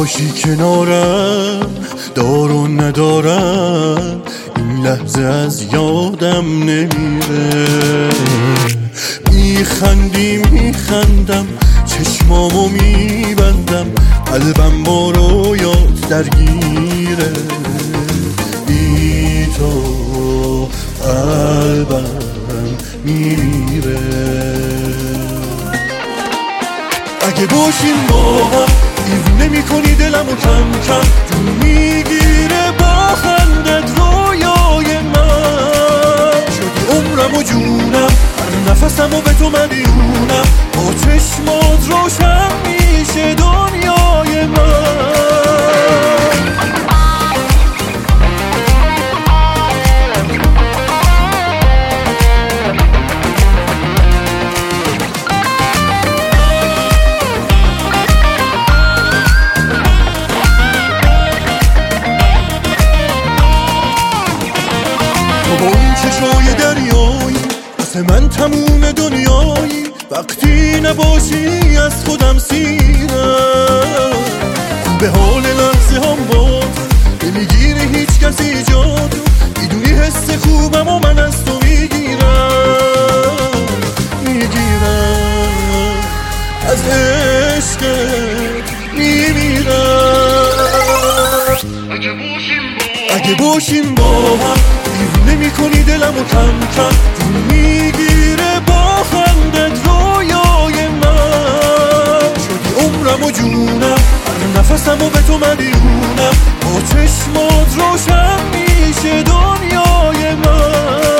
باشی کنارم، دار و ندارم، این لحظه از یادم نمیره. میخندم چشمامو میبندم، قلبم با رویات درگیره. بی تو قلبم میمیره. اگه باشیم با هم دیوونه میکنی دلمو کم کم، جون میگیره با خندت رویای من. شدی عمرم و جونم، هر نفسم و به تو مدیونم، با چشمات روشن میشه دنیای من. با اون چشای دریایی واسه من تموم دنیایی، وقتی نباشی از خودم سیرم. به حال لحظه هم باز نمیگیره هیچ کسی جادو، میدونی حس خوبم و من از تو میگیرم از عشقت میمیرم. اگه باشیم با هم دیوونه میکنی دلمو کم کم، جون میگیره با خندت رویای من. شدی عمرم و جونم، هر نفسم و به تو مدیونم، با چشمات روشن میشه دنیای من.